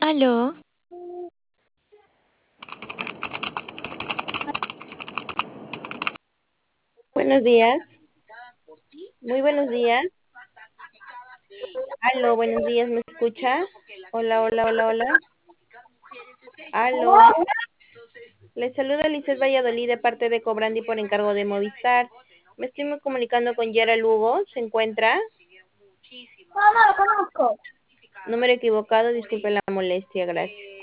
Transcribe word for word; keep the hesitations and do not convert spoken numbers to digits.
Aló, Buenos días, muy buenos días. Aló, buenos días, ¿me escucha? Hola, hola, hola, hola. Aló, les saluda Lizeth Valladolid de parte de Cobrandi por encargo de Movistar. Me estoy comunicando con Yara Lugo, ¿se encuentra? no, no lo conozco. Número equivocado, disculpe la molestia, gracias.